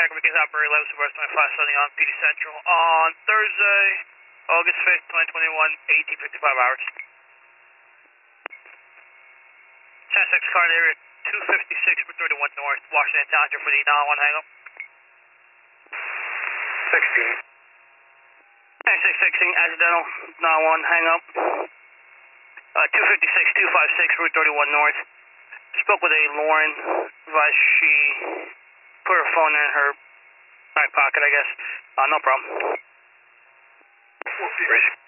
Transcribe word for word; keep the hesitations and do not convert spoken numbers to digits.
Attack begins operating eleven West twenty-five Sunny on P D Central on Thursday, August fifth, twenty twenty-one, eighteen fifty-five hours. ten six card area two fifty-six for thirty-one North, Washington Township for the nine one hang up. sixteen. ten six sixteen, accidental, nine one hang up. Uh, two fifty-six, two fifty-six, Route thirty-one North. Spoke with a Lauren, advised she put her phone in her back pocket, I guess. Uh, no problem. Whoopsie.